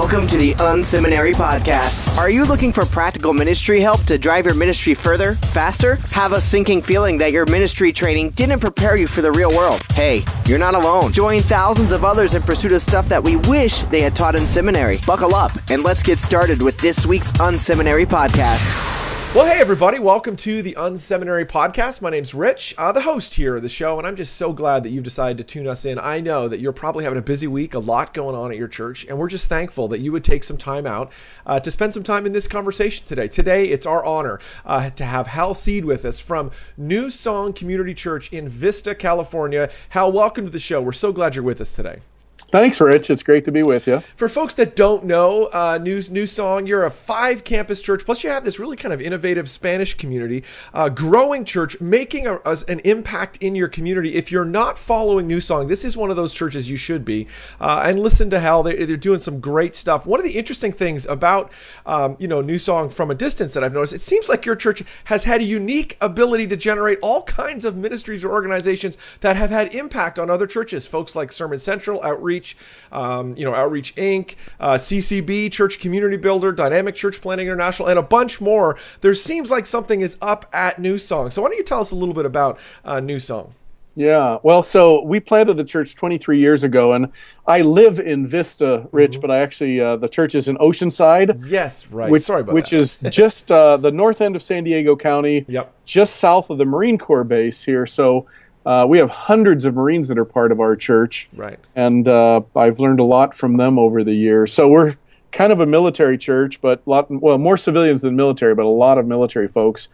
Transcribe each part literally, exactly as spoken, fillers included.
Welcome to the Unseminary Podcast. Are you looking for practical ministry help to drive your ministry further, faster? Have a sinking feeling that your ministry training didn't prepare you for the real world? Hey, you're not alone. Join thousands of others in pursuit of stuff that we wish they had taught in seminary. Buckle up and let's get started with this week's Unseminary Podcast. Well, hey, everybody. Welcome to the Unseminary Podcast. My name's Rich, uh, the host here of the show, and I'm just so glad that you've decided to tune us in. I know that you're probably having a busy week, a lot going on at your church, and we're just thankful that you would take some time out uh, to spend some time in this conversation today. Today, it's our honor uh, to have Hal Seed with us from New Song Community Church in Vista, California. Hal, welcome to the show. We're so glad you're with us today. Thanks, Rich. It's great to be with you. For folks that don't know, uh, New, New Song, you're a five-campus church, plus you have this really kind of innovative Spanish community, uh, growing church, making a, a, an impact in your community. If you're not following New Song, this is one of those churches you should be. Uh, and listen to Hal. They, they're doing some great stuff. One of the interesting things about um, you know, New Song from a distance that I've noticed, it seems like your church has had a unique ability to generate all kinds of ministries or organizations that have had impact on other churches. Folks like Sermon Central, Outreach, Um, you know, Outreach Incorporated, uh, C C B, Church Community Builder, Dynamic Church Planning International, and a bunch more. There seems like something is up at New Song. So why don't you tell us a little bit about uh, New Song? Yeah, well, so we planted the church twenty-three years ago, and I live in Vista, Rich, mm-hmm. but I actually, uh, the church is in Oceanside. Yes, right. Which, Sorry about which that. is just uh, the north end of San Diego County, yep. just south of the Marine Corps base here. So Uh, we have hundreds of Marines that are part of our church, right? And uh, I've learned a lot from them over the years. So we're kind of a military church, but lot, well, more civilians than military, but a lot of military folks.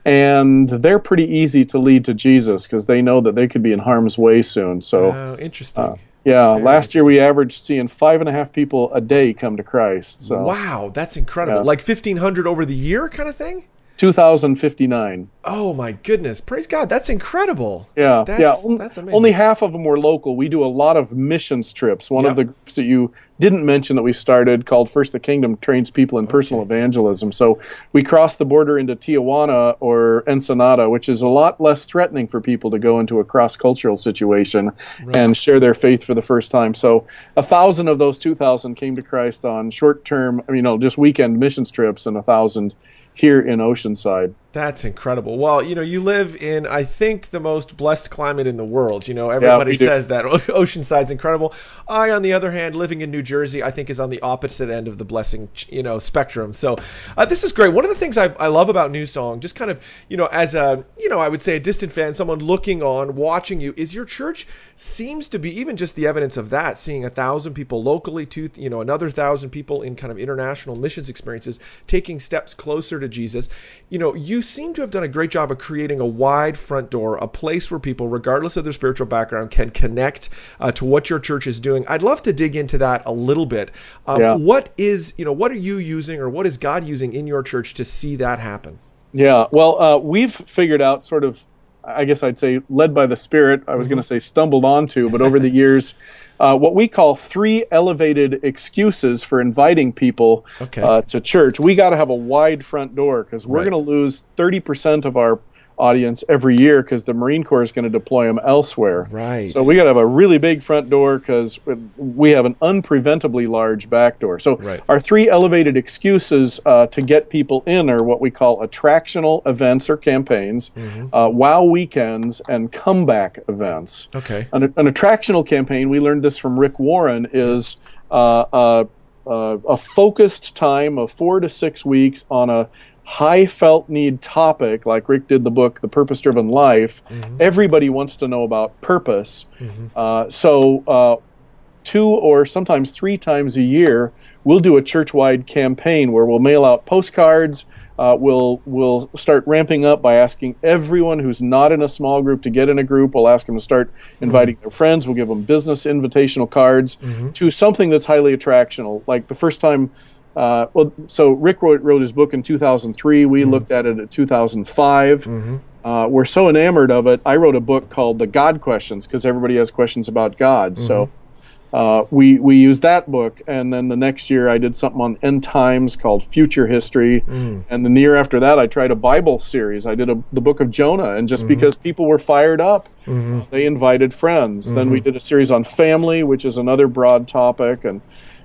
And they're pretty easy to lead to Jesus because they know that they could be in harm's way soon. So, oh, interesting. Uh, yeah, Very last year we averaged seeing five and a half people a day come to Christ. So, wow, that's incredible. Yeah. Like fifteen hundred over the year kind of thing? two thousand fifty-nine. Oh my goodness. Praise God. That's incredible. Yeah. That's, yeah. that's amazing. Only half of them were local. We do a lot of missions trips. One yep. of the groups that you didn't mention that we started called First the Kingdom trains people in okay. personal evangelism. So we cross the border into Tijuana or Ensenada, which is a lot less threatening for people to go into a cross-cultural situation right. and share their faith for the first time. So a thousand of those two thousand came to Christ on short-term, you know, just weekend missions trips, and a thousand here in Oceanside. That's incredible. Well, you know, you live in, I think, the most blessed climate in the world. You know, everybody yeah, says that Oceanside's incredible. I, on the other hand, living in New Jersey, I think is on the opposite end of the blessing, you know, spectrum. So uh, this is great. One of the things I, I love about New Song, just kind of, you know, as a, you know, I would say a distant fan, someone looking on, watching you, is your church seems to be, even just the evidence of that, seeing a thousand people locally to, you know, another thousand people in kind of international missions experiences, taking steps closer to Jesus. You know, you seem to have done a great job of creating a wide front door, a place where people, regardless of their spiritual background, can connect uh, to what your church is doing. I'd love to dig into that a little bit. Um, yeah. What is, you know, what are you using, or what is God using in your church to see that happen? Yeah, well, uh, we've figured out sort of, I guess I'd say, led by the Spirit, I was mm-hmm. going to say stumbled onto, but over the years, uh, what we call three elevated excuses for inviting people okay. uh, to church. We got to have a wide front door because we're right. going to lose thirty percent of our audience every year because the Marine Corps is going to deploy them elsewhere. Right. So we got to have a really big front door because we have an unpreventably large back door. So right. our three elevated excuses uh, to get people in are what we call attractional events or campaigns, mm-hmm. uh, wow weekends, and comeback events. Okay. An, an attractional campaign, we learned this from Rick Warren, is uh, uh, uh, a focused time of four to six weeks on a high felt need topic, like Rick did the book, The Purpose-Driven Life. Mm-hmm. Everybody wants to know about purpose. Mm-hmm. Uh, so uh, two or sometimes three times a year, we'll do a church-wide campaign where we'll mail out postcards. Uh, we'll we'll start ramping up by asking everyone who's not in a small group to get in a group. We'll ask them to start inviting mm-hmm. their friends. We'll give them business invitational cards mm-hmm. to something that's highly attractional. Like the first time Uh, well, so Rick wrote, wrote his book in two thousand three. We mm-hmm. looked at it in two thousand five. Mm-hmm. Uh, we're so enamored of it. I wrote a book called The God Questions because everybody has questions about God. Mm-hmm. So uh, we we used that book, and then the next year I did something on end times called Future History, mm-hmm. and the year after that I tried a Bible series. I did a, the book of Jonah, and just mm-hmm. because people were fired up, mm-hmm. they invited friends. Mm-hmm. Then we did a series on family, which is another broad topic, and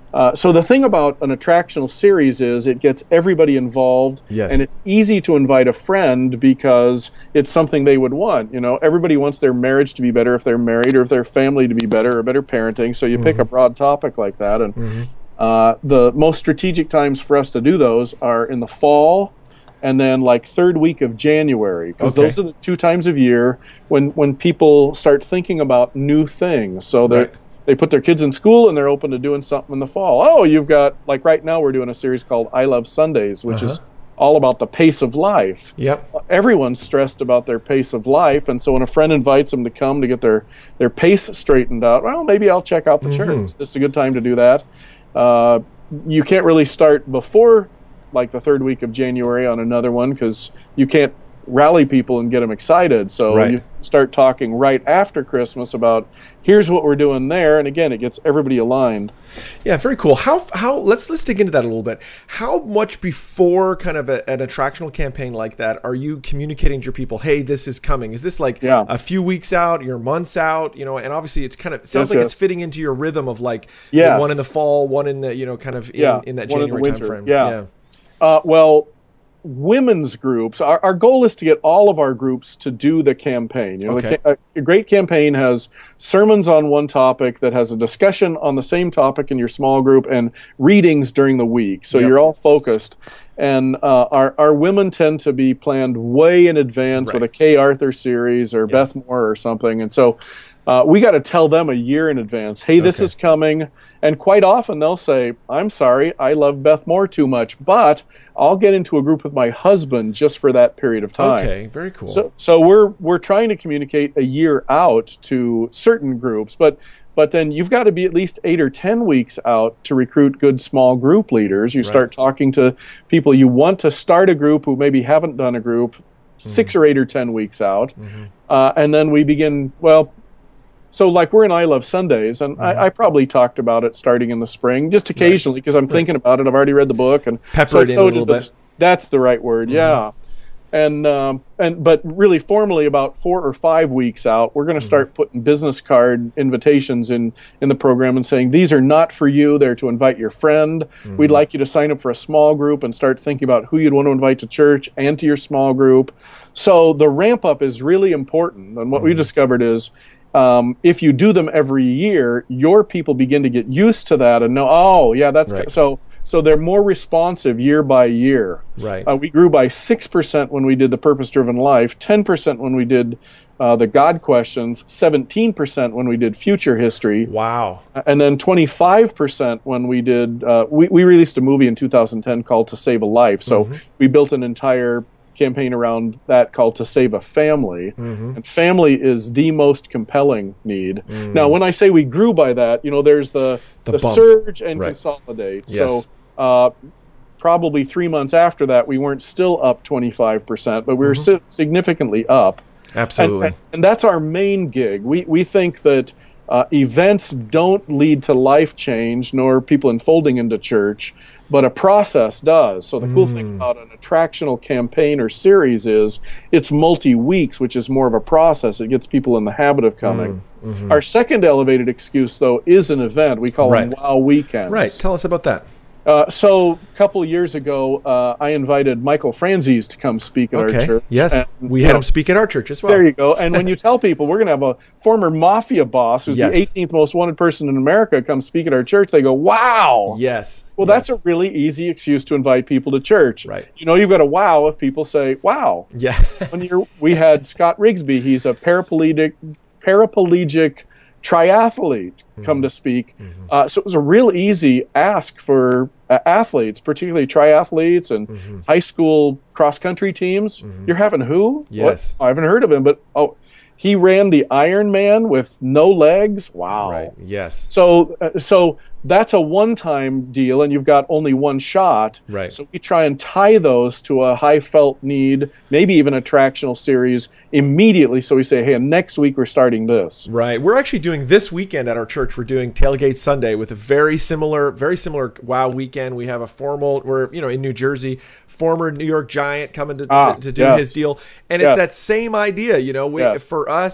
Uh, so the thing about an attractional series is it gets everybody involved, Yes. and it's easy to invite a friend because it's something they would want. You know, everybody wants their marriage to be better if they're married, or if their family to be better, or better parenting. So you pick a broad topic like that, and Mm-hmm. uh, the most strategic times for us to do those are in the fall, and then like third week of January, because Okay. those are the two times of year when when people start thinking about new things. So they Right. they put their kids in school and they're open to doing something in the fall. Oh, you've got, like right now we're doing a series called I Love Sundays, which is all about the pace of life. Yep. Everyone's stressed about their pace of life, and so when a friend invites them to come to get their their pace straightened out, well, maybe I'll check out the church. This is a good time to do that. Uh, you can't really start before like the third week of January on another one, because you can't rally people and get them excited. So Right. you start talking right after Christmas about here's what we're doing there, and again, it gets everybody aligned. Yeah, very cool. How how let's let's dig into that a little bit. How much before kind of a, an attractional campaign like that are you communicating to your people? Hey, this is coming. Is this like Yeah. a few weeks out? You're months out? You know, and obviously it's kind of it sounds Yes, like yes. it's fitting into your rhythm of like Yes. the one in the fall, one in the you know kind of in, Yeah, in that one in the January winter. timeframe. Yeah. Uh, well, women's groups, our, our goal is to get all of our groups to do the campaign. You know, Okay. the, a, a great campaign has sermons on one topic, that has a discussion on the same topic in your small group, and readings during the week. So Yep. you're all focused. And uh, our, our women tend to be planned way in advance Right. with a Kay Arthur series or Yes. Beth Moore or something. And so uh, we got to tell them a year in advance, hey, this Okay. is coming. And quite often they'll say, I'm sorry, I love Beth Moore too much, but I'll get into a group with my husband just for that period of time. Okay, very cool. So, so we're we're trying to communicate a year out to certain groups, but but then you've got to be at least eight or ten weeks out to recruit good small group leaders. You start talking to people you want to start a group who maybe haven't done a group six or eight or ten weeks out, uh, and then we begin. Well, so like we're in I Love Sundays, and I, I probably talked about it starting in the spring, just occasionally because I'm thinking about it. I've already read the book, and Pepper so, it in so a little did the- bit. That's the right word, yeah. And um, and but really formally about four or five weeks out, we're going to start putting business card invitations in in the program and saying these are not for you; they're to invite your friend. We'd like you to sign up for a small group and start thinking about who you'd want to invite to church and to your small group. So the ramp up is really important. And what we discovered is, um, if you do them every year, your people begin to get used to that and know, oh yeah, that's Right. good. so. So they're more responsive year by year. Right. Uh, we grew by six percent when we did the Purpose-Driven Life, ten percent when we did uh, the God Questions, seventeen percent when we did Future History, Wow. and then twenty-five percent when we did, uh, we, we released a movie in two thousand ten called To Save a Life. So Mm-hmm. we built an entire campaign around that called To Save a Family. Mm-hmm. And family is the most compelling need. Mm. Now, when I say we grew by that, you know, there's the, The the, bump. surge and Right. consolidate. Yes. So uh, probably three months after that, we weren't still up twenty-five percent, but we were si- significantly up. And, Absolutely. and, and that's our main gig. We, we think that uh, events don't lead to life change nor people enfolding into church, but a process does. So the cool thing about an attractional campaign or series is it's multi-weeks, which is more of a process. It gets people in the habit of coming. Our second elevated excuse, though, is an event. We call them Right. Wow Weekends. Right. Tell us about that. Uh, so a couple of years ago, uh, I invited Michael Franzese to come speak at Okay. our church. Yes. And, We you had know, him speak at our church as well. There you go. And when you tell people we're going to have a former mafia boss who's Yes. the eighteenth most wanted person in America come speak at our church, they go, wow. Yes. Well, yes. that's a really easy excuse to invite people to church. Right. You know, you've got a wow if people say, wow. Yeah. When you're, we had Scott Rigsby. He's a paraplegic, paraplegic triathlete come to speak. Uh, so it was a real easy ask for uh, athletes, particularly triathletes and high school cross country teams. You're having who? Yes. What? I haven't heard of him, but oh, he ran the Ironman with no legs. Wow. Right. Yes. So, uh, so that's a one-time deal, and you've got only one shot. Right. So we try and tie those to a high felt need, maybe even a attractional series immediately. So we say, hey, next week we're starting this. Right. We're actually doing this weekend at our church. We're doing Tailgate Sunday with a very similar, very similar Wow weekend. We have a formal. We're you know in New Jersey, former New York Giant coming to Ah, to, to do yes. his deal, and it's Yes. that same idea. You know, we, Yes. for us.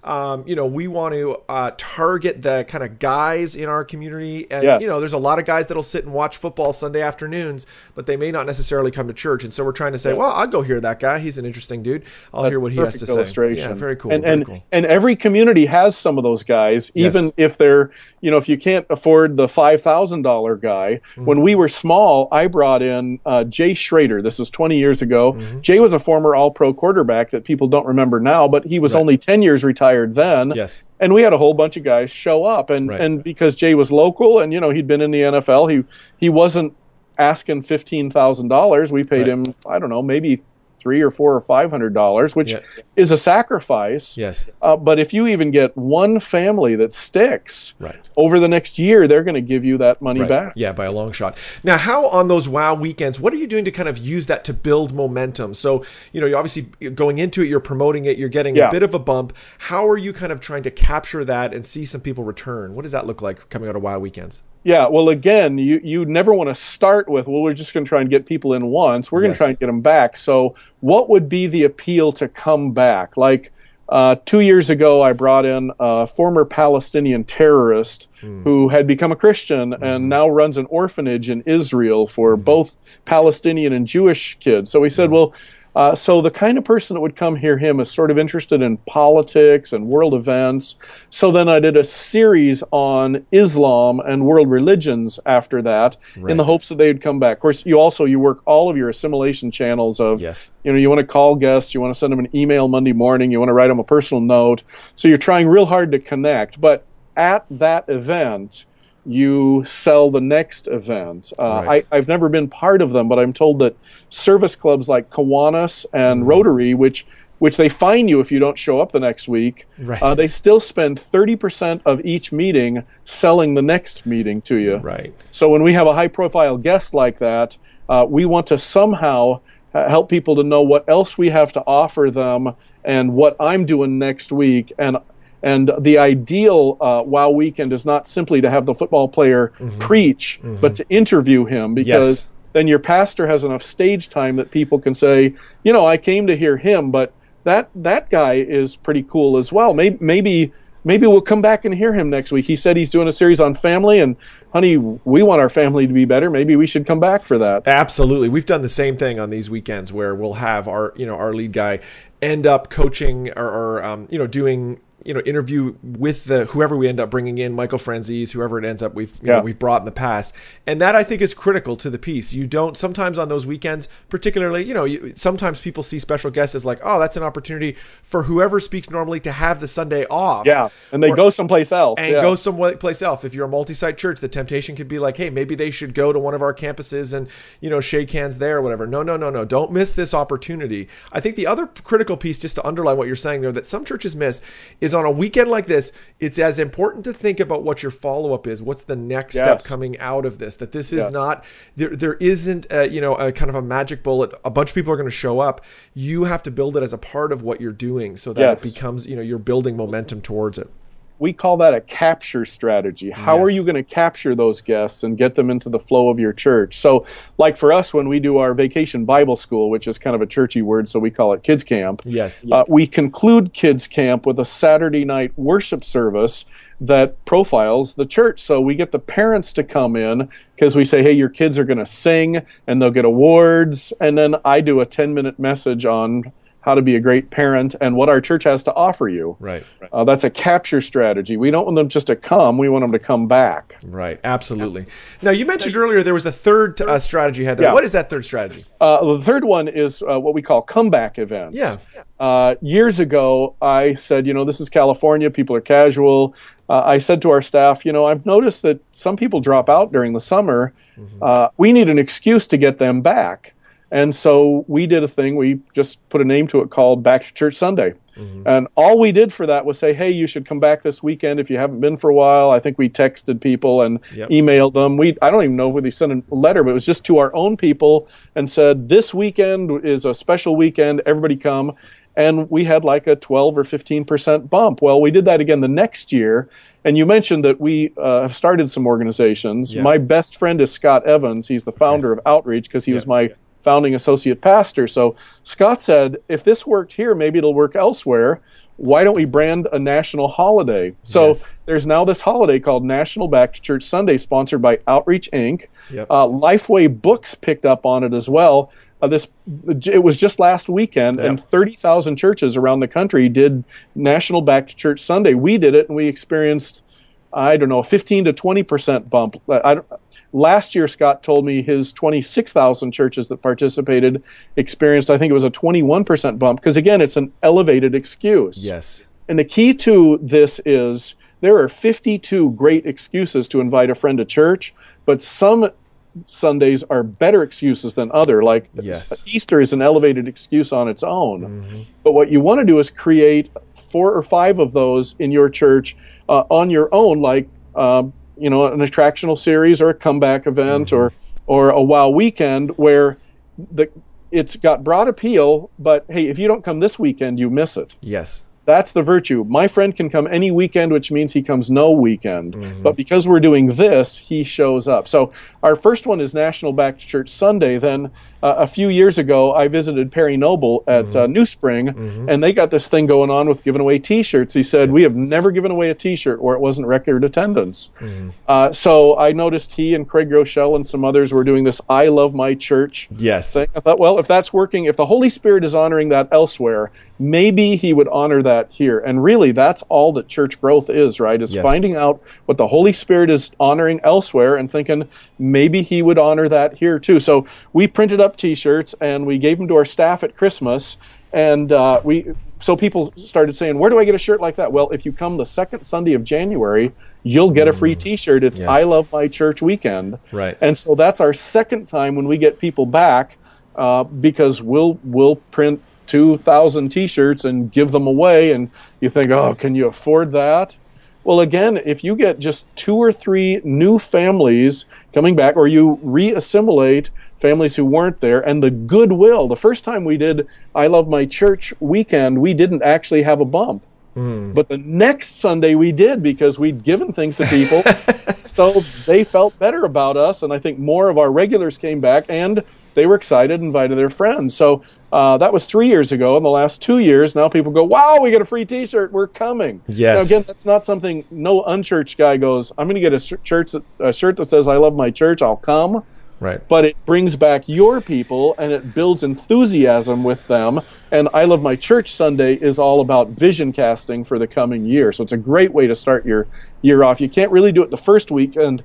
Um, you know, we want to uh, target the kind of guys in our community. And, Yes. you know, there's a lot of guys that'll sit and watch football Sunday afternoons, but they may not necessarily come to church. And so we're trying to say, Yeah. well, I'll go hear that guy. He's an interesting dude. I'll That's hear what he has to illustration. say. Yeah, very cool. And very and, cool. and every community has some of those guys, Yes. even if they're, you know, if you can't afford the five thousand dollars guy. Mm-hmm. When we were small, I brought in uh, Jay Schrader. This was twenty years ago. Mm-hmm. Jay was a former All-Pro quarterback that people don't remember now, but he was Right. only ten years retired then. Yes. And we had a whole bunch of guys show up, and Right. and because Jay was local, and you know he'd been in the N F L, he he wasn't asking fifteen thousand dollars. We paid Right. him, I don't know, maybe three or four or five hundred dollars, which Yeah. is a sacrifice. Yes. Uh, but if you even get one family that sticks Right. over the next year, they're going to give you that money Right. back. Yeah, by a long shot. Now, how on those WOW weekends, what are you doing to kind of use that to build momentum? So, you know, you're obviously going into it, you're promoting it, you're getting Yeah. a bit of a bump. How are you kind of trying to capture that and see some people return? What does that look like coming out of WOW weekends? Yeah, well, again, you, you never want to start with, well, we're just going to try and get people in once. We're going Yes. to try and get them back. So what would be the appeal to come back? Like uh, two years ago, I brought in a former Palestinian terrorist Hmm. who had become a Christian and now runs an orphanage in Israel for both Palestinian and Jewish kids. So we said, well, Uh, so the kind of person that would come hear him is sort of interested in politics and world events. So then I did a series on Islam and world religions after that, Right. in the hopes that they would come back. Of course, you also you work all of your assimilation channels of, Yes. you know, you want to call guests, you want to send them an email Monday morning, you want to write them a personal note. So you're trying real hard to connect. But at that event, you sell the next event. Uh, Right. I, I've never been part of them, but I'm told that service clubs like Kiwanis and Mm-hmm. Rotary, which which they fine you if you don't show up the next week, Right. uh, they still spend thirty percent of each meeting selling the next meeting to you. Right. So when we have a high-profile guest like that, uh, we want to somehow uh, help people to know what else we have to offer them and what I'm doing next week. And And the ideal uh, WOW weekend is not simply to have the football player preach, but to interview him, because Yes. then your pastor has enough stage time that people can say, you know, I came to hear him, but that that guy is pretty cool as well. Maybe maybe maybe we'll come back and hear him next week. He said he's doing a series on family, and honey, we want our family to be better. Maybe we should come back for that. Absolutely. We've done the same thing on these weekends where we'll have our, you know, our lead guy end up coaching or, or um, you know, doing, you know, interview with the whoever we end up bringing in, Michael Franzese, whoever it ends up we've you Yeah. know, we've brought in the past, and that I think is critical to the piece. You don't sometimes on those weekends, particularly, you know, you, sometimes people see special guests as like, oh, that's an opportunity for whoever speaks normally to have the Sunday off. Yeah, and they Or- go someplace else. and yeah. go someplace else. If you're a multi-site church, the temptation could be like, hey, maybe they should go to one of our campuses and, you know, shake hands there or whatever. No, no, no, no. Don't miss this opportunity. I think the other critical piece, just to underline what you're saying there, that some churches miss is on a weekend like this, it's as important to think about what your follow-up is. What's the next step Yes. coming out of this? That this is Yes. not, there, there isn't, a, you know, a kind of a magic bullet. A bunch of people are going to show up. You have to build it as a part of what you're doing so that Yes. it becomes, you know, you're building momentum towards it. We call that a capture strategy. How are Yes. you going to capture those guests and get them into the flow of your church? So, like for us, when we do our vacation Bible school, which is kind of a churchy word, so we call it Kids Camp. Yes. Uh, we conclude Kids Camp with a Saturday night worship service that profiles the church. So we get the parents to come in because we say, hey, your kids are going to sing and they'll get awards. And then I do a ten-minute message on how to be a great parent and what our church has to offer you. Right. Uh, that's a capture strategy. We don't want them just to come. We want them to come back. Right, absolutely. Now, you mentioned earlier there was a third uh, strategy you had there. Yeah. What is that third strategy? Uh, the third one is uh, what we call comeback events. Yeah. Uh, years ago, I said, you know, this is California. People are casual. Uh, I said to our staff, you know, I've noticed that some people drop out during the summer. Mm-hmm. Uh, we need an excuse to get them back. And so we did a thing, we just put a name to it called Back to Church Sunday. Mm-hmm. And all we did for that was say, hey, you should come back this weekend if you haven't been for a while. I think we texted people and Yep. emailed them. We I don't even know whether they sent a letter, but it was just to our own people and said, this weekend is a special weekend, everybody come. And we had like a twelve or fifteen percent bump. Well, we did that again the next year. And you mentioned that we uh, have started some organizations. Yeah. My best friend is Scott Evans. He's the founder of Outreach because he Yeah. was my founding associate pastor. So Scott said, if this worked here, maybe it'll work elsewhere. why don't we brand a national holiday? So Yes. there's now this holiday called National Baptist Church Sunday, sponsored by Outreach Incorporated. Yep. Uh, Lifeway Books picked up on it as well. Uh, this it was just last weekend, Yep. and thirty thousand churches around the country did National Baptist Church Sunday. We did it, and we experienced, I don't know, a fifteen to twenty percent bump. I don't, last year, Scott told me his twenty-six thousand churches that participated experienced, I think it was a twenty-one percent bump, because again, it's an elevated excuse. Yes. And the key to this is there are fifty-two great excuses to invite a friend to church, but some Sundays are better excuses than other. Like Yes. Easter is an elevated excuse on its own. Mm-hmm. But what you want to do is create four or five of those in your church uh, on your own, like um, you know, an attractional series or a comeback event Mm-hmm. or or a wow weekend where the it's got broad appeal. But hey, if you don't come this weekend, you miss it. Yes. That's the virtue. My friend can come any weekend, which means he comes no weekend. Mm-hmm. But because we're doing this, he shows up. So our first one is National Baptist Church Sunday. Then uh, a few years ago, I visited Perry Noble at Mm-hmm. uh, New Spring, Mm-hmm. and they got this thing going on with giving away T-shirts. He said, we have never given away a T-shirt where it wasn't record attendance. Mm-hmm. Uh, so I noticed he and Craig Rochelle and some others were doing this I Love My Church Yes. thing. I thought, well, if that's working, if the Holy Spirit is honoring that elsewhere, maybe he would honor that here. And really, that's all that church growth is, right? Is Yes. finding out what the Holy Spirit is honoring elsewhere and thinking maybe he would honor that here too. So we printed up T-shirts and we gave them to our staff at Christmas. And uh, we, so people started saying, where do I get a shirt like that? Well, if you come the second Sunday of January, you'll get a free T-shirt. It's Yes. I Love My Church weekend. Right. And so that's our second time when we get people back uh, because we'll we'll print two thousand T-shirts and give them away. And you think, oh, can you afford that? Well, again, if you get just two or three new families coming back, or you re-assimilate families who weren't there, and the goodwill. The first time we did I Love My Church weekend, we didn't actually have a bump. Mm. But the next Sunday we did, because we'd given things to people, so they felt better about us, and I think more of our regulars came back, and they were excited, invited their friends. So uh, that was three years ago. In the last two years, now people go, wow, we get a free T-shirt, we're coming. Yes. Now, again, that's not something, no unchurched guy goes, I'm going to get a, sh- church that, a shirt that says I love my church, I'll come. Right. But it brings back your people, and it builds enthusiasm with them. And I Love My Church Sunday is all about vision casting for the coming year. So it's a great way to start your year off. You can't really do it the first weekend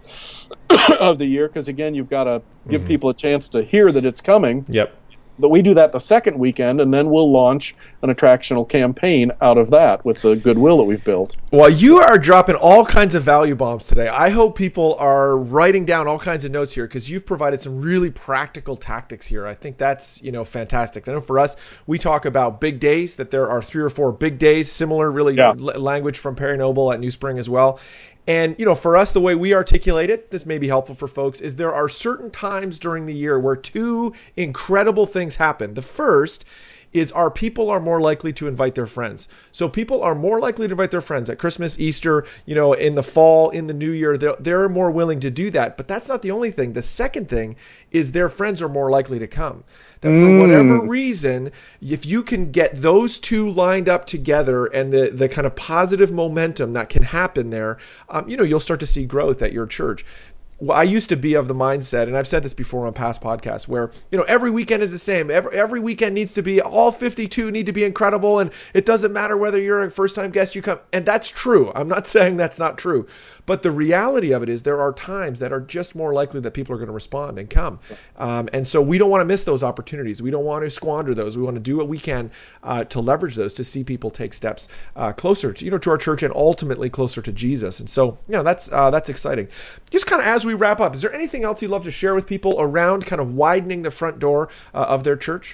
of the year because, again, you've got to give Mm-hmm. people a chance to hear that it's coming. Yep. But we do that the second weekend, and then we'll launch an attractional campaign out of that with the goodwill that we've built. Well, you are dropping all kinds of value bombs today. I hope people are writing down all kinds of notes here because you've provided some really practical tactics here. I think that's, you know, fantastic. I know for us, we talk about big days, that there are three or four big days, similar really Yeah. l- language from Perry Noble at New Spring as well. And, you know, for us, the way we articulate it, this may be helpful for folks, is there are certain times during the year where two incredible things happen. The first is our people are more likely to invite their friends. So people are more likely to invite their friends at Christmas, Easter, you know, in the fall, in the new year. They're, they're more willing to do that. But that's not the only thing. The second thing is their friends are more likely to come. That for whatever reason, if you can get those two lined up together and the, the kind of positive momentum that can happen there, um, you know, you'll start to see growth at your church. Well, I used to be of the mindset, and I've said this before on past podcasts, where, you know, every weekend is the same. Every, every weekend needs to be, all fifty-two need to be incredible, and it doesn't matter whether you're a first-time guest, you come. And that's true. I'm not saying that's not true. But the reality of it is there are times that are just more likely that people are going to respond and come. Um, and so we don't want to miss those opportunities. We don't want to squander those. We want to do what we can uh, to leverage those to see people take steps uh, closer to, you know, to our church and ultimately closer to Jesus. And so, you know, that's, uh, that's exciting. Just kind of as we wrap up, is there anything else you'd love to share with people around kind of widening the front door uh, of their church?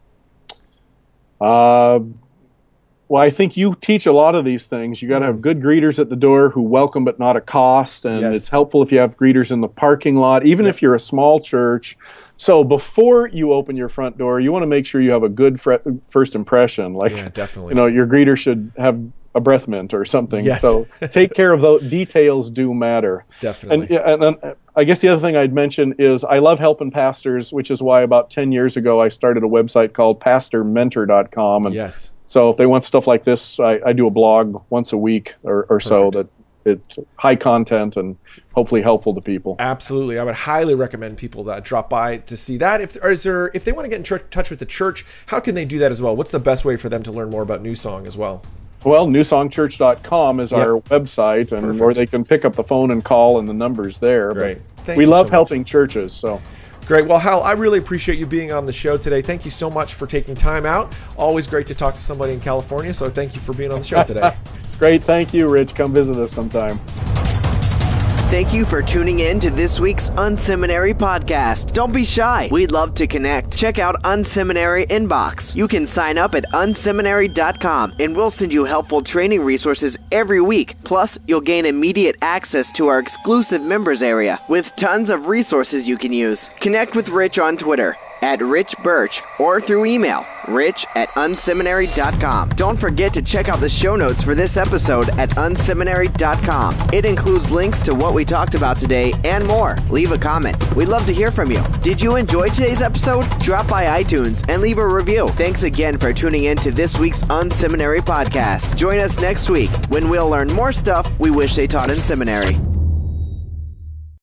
Uh, well, I think you teach a lot of these things. You got to have good greeters at the door who welcome but not accost, and Yes. it's helpful if you have greeters in the parking lot, even Yep. if you're a small church. So before you open your front door, you want to make sure you have a good fre- first impression. Like, Yeah, definitely. you know, your greeter should have a breath mint or something. Yes. So take care of those. Details do matter. Definitely. And, yeah, and, and I guess the other thing I'd mention is I love helping pastors, which is why about ten years ago I started a website called pastor mentor dot com. And Yes. So if they want stuff like this, I, I do a blog once a week or, or so that it's high content and hopefully helpful to people. Absolutely. I would highly recommend people that drop by to see that. If, or is there, if they want to get in ch- touch with the church, how can they do that as well? What's the best way for them to learn more about New Song as well? Well, new song church dot com is Yep. our website, and Perfect. or they can pick up the phone and call, and the number's there. Great. But Thank we you love so much. helping churches, so. Great. Well, Hal, I really appreciate you being on the show today. Thank you so much for taking time out. Always great to talk to somebody in California, so thank you for being on the show today. Great. Thank you, Rich. Come visit us sometime. Thank you for tuning in to this week's Unseminary podcast. Don't be shy. We'd love to connect. Check out Unseminary Inbox. You can sign up at unseminary dot com and we'll send you helpful training resources every week. Plus, you'll gain immediate access to our exclusive members area with tons of resources you can use. Connect with Rich on Twitter at Rich Birch or through email, rich at unseminary dot com. Don't forget to check out the show notes for this episode at unseminary dot com. It includes links to what we talked about today and more. Leave a comment. We'd love to hear from you. Did you enjoy today's episode? Drop by iTunes and leave a review. Thanks again for tuning in to this week's Unseminary podcast. Join us next week when we'll learn more stuff we wish they taught in seminary.